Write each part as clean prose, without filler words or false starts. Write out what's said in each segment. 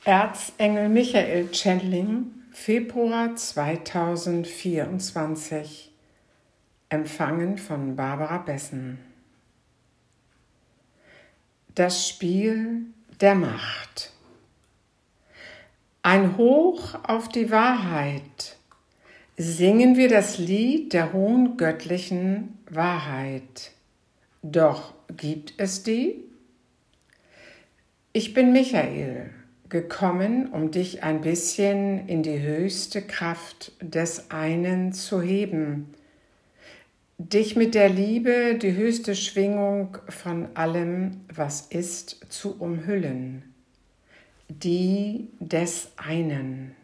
Erzengel Michael Channeling, Februar 2024. Empfangen von Barbara Bessen. Das Spiel der Macht. Ein Hoch auf die Wahrheit. Singen wir das Lied der hohen göttlichen Wahrheit. Doch gibt es die? Ich bin Michael, gekommen, um dich ein bisschen in die höchste Kraft des einen zu heben, dich mit der Liebe, die höchste Schwingung von allem, was ist, zu umhüllen, die des einen.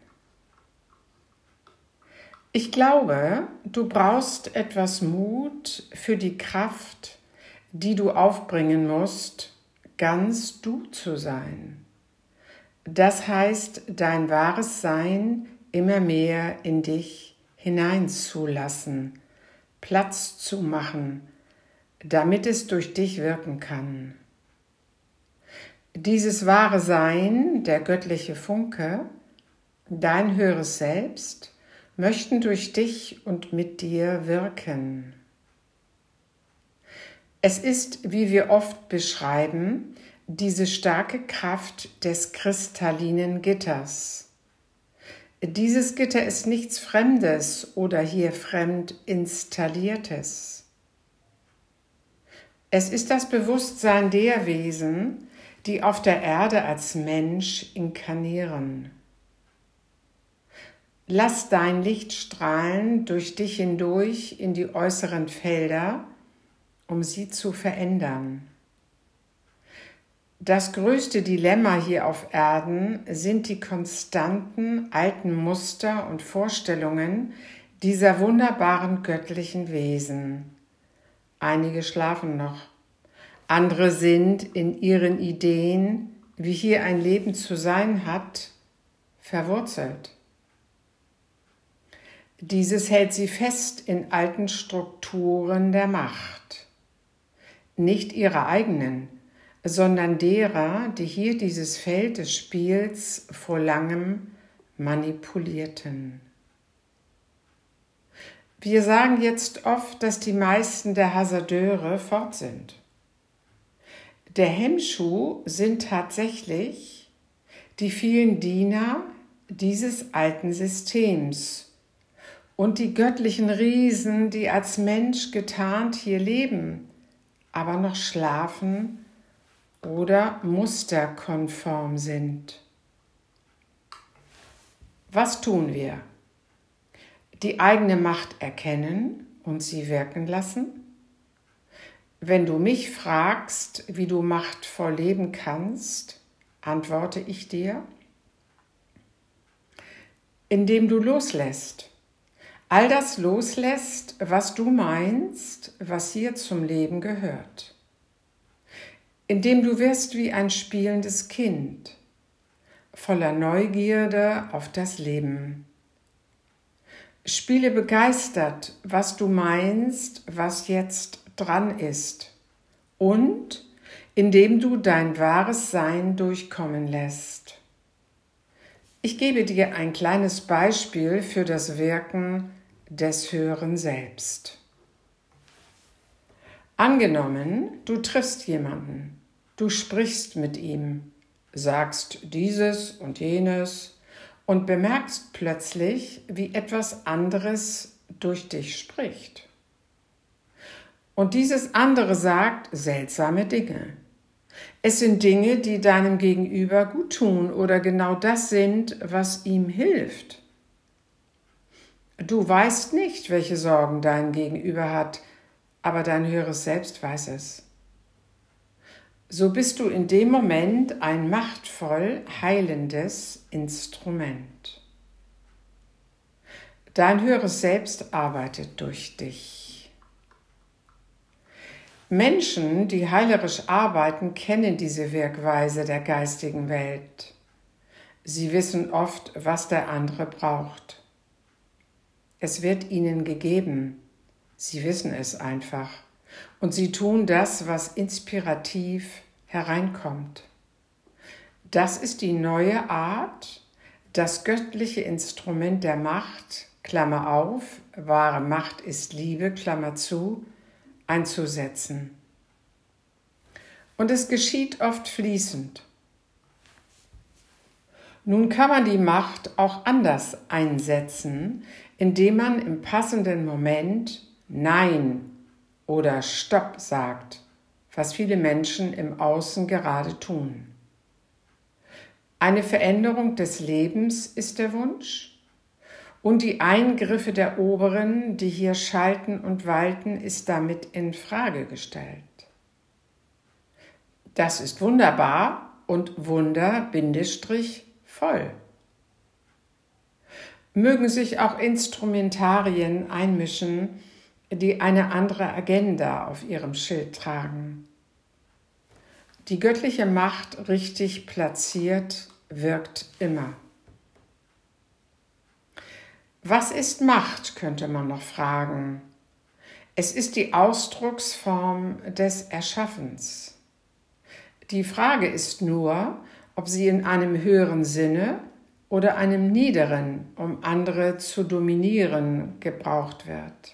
Ich glaube, du brauchst etwas Mut für die Kraft, die du aufbringen musst, ganz du zu sein. Das heißt, dein wahres Sein immer mehr in dich hineinzulassen, Platz zu machen, damit es durch dich wirken kann. Dieses wahre Sein, der göttliche Funke, dein höheres Selbst, möchten durch dich und mit dir wirken. Es ist, wie wir oft beschreiben, diese starke Kraft des kristallinen Gitters. Dieses Gitter ist nichts Fremdes oder hier fremd installiertes. Es ist das Bewusstsein der Wesen, die auf der Erde als Mensch inkarnieren. Lass dein Licht strahlen durch dich hindurch in die äußeren Felder, um sie zu verändern. Das größte Dilemma hier auf Erden sind die konstanten alten Muster und Vorstellungen dieser wunderbaren göttlichen Wesen. Einige schlafen noch, andere sind in ihren Ideen, wie hier ein Leben zu sein hat, verwurzelt. Dieses hält sie fest in alten Strukturen der Macht, nicht ihrer eigenen, sondern derer, die hier dieses Feld des Spiels vor langem manipulierten. Wir sagen jetzt oft, dass die meisten der Hasardeure fort sind. Der Hemmschuh sind tatsächlich die vielen Diener dieses alten Systems und die göttlichen Riesen, die als Mensch getarnt hier leben, aber noch schlafen oder musterkonform sind. Was tun wir? Die eigene Macht erkennen und sie wirken lassen? Wenn du mich fragst, wie du machtvoll leben kannst, antworte ich dir, indem du loslässt. All das loslässt, was du meinst, was hier zum Leben gehört. Indem du wirst wie ein spielendes Kind, voller Neugierde auf das Leben. Spiele begeistert, was du meinst, was jetzt dran ist, und indem du dein wahres Sein durchkommen lässt. Ich gebe dir ein kleines Beispiel für das Wirken des höheren Selbst. Angenommen, du triffst jemanden. Du sprichst mit ihm, sagst dieses und jenes und bemerkst plötzlich, wie etwas anderes durch dich spricht. Und dieses andere sagt seltsame Dinge. Es sind Dinge, die deinem Gegenüber gut tun oder genau das sind, was ihm hilft. Du weißt nicht, welche Sorgen dein Gegenüber hat, aber dein höheres Selbst weiß es. So bist du in dem Moment ein machtvoll heilendes Instrument. Dein höheres Selbst arbeitet durch dich. Menschen, die heilerisch arbeiten, kennen diese Wirkweise der geistigen Welt. Sie wissen oft, was der andere braucht. Es wird ihnen gegeben. Sie wissen es einfach. Und sie tun das, was inspirativ hereinkommt. Das ist die neue Art, das göttliche Instrument der Macht, Klammer auf, wahre Macht ist Liebe, Klammer zu, einzusetzen. Und es geschieht oft fließend. Nun kann man die Macht auch anders einsetzen, indem man im passenden Moment Nein oder Stopp sagt, was viele Menschen im Außen gerade tun. Eine Veränderung des Lebens ist der Wunsch und die Eingriffe der Oberen, die hier schalten und walten, ist damit in Frage gestellt. Das ist wunderbar und voll. Mögen sich auch Instrumentarien einmischen, die eine andere Agenda auf ihrem Schild tragen. Die göttliche Macht richtig platziert wirkt immer. Was ist Macht, könnte man noch fragen. Es ist die Ausdrucksform des Erschaffens. Die Frage ist nur, ob sie in einem höheren Sinne oder einem niederen, um andere zu dominieren, gebraucht wird.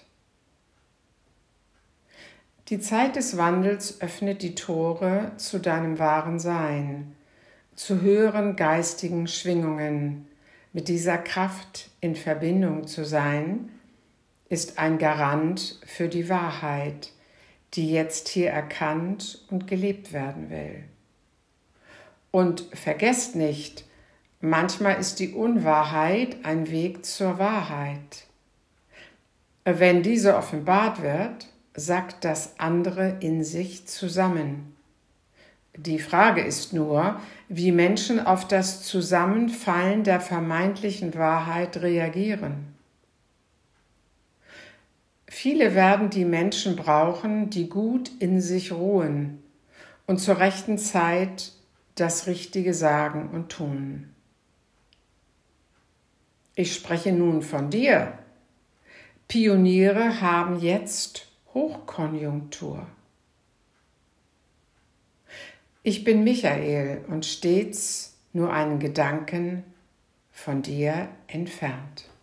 Die Zeit des Wandels öffnet die Tore zu deinem wahren Sein, zu höheren geistigen Schwingungen. Mit dieser Kraft in Verbindung zu sein, ist ein Garant für die Wahrheit, die jetzt hier erkannt und gelebt werden will. Und vergesst nicht, manchmal ist die Unwahrheit ein Weg zur Wahrheit. Wenn diese offenbart wird, sackt das andere in sich zusammen. Die Frage ist nur, wie Menschen auf das Zusammenfallen der vermeintlichen Wahrheit reagieren. Viele werden die Menschen brauchen, die gut in sich ruhen und zur rechten Zeit das Richtige sagen und tun. Ich spreche nun von dir. Pioniere haben jetzt Hochkonjunktur. Ich bin Michael und stets nur einen Gedanken von dir entfernt.